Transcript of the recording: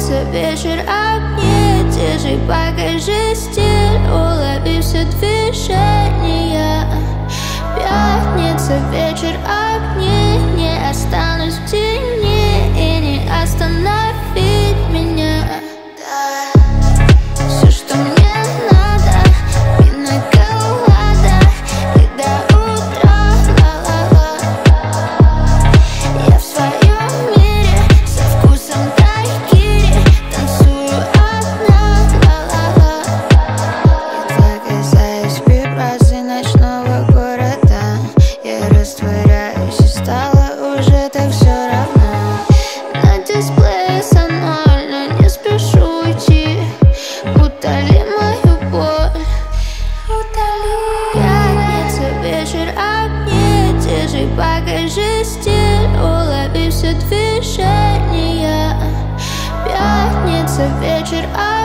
Пятница вечер, огни, держи, покажи стиль, улови все движения. Пятница вечер, огни, не останусь в тени и не остановить меня. Все, что мне надо, пина-колада и до утра, ла-ла-ла. Я в своем мире со вкусом дайкири, танцую одна, ла-ла-ла. Я касаюсь вибраций ночного города, я растворяюсь и стало уже так все равно. На дисплее сонально, не спешу уйти, утоли мою боль, утоли. Пятница вечер, огни, держи, покажи стиль, улови все движения. Пятница вечер, огни.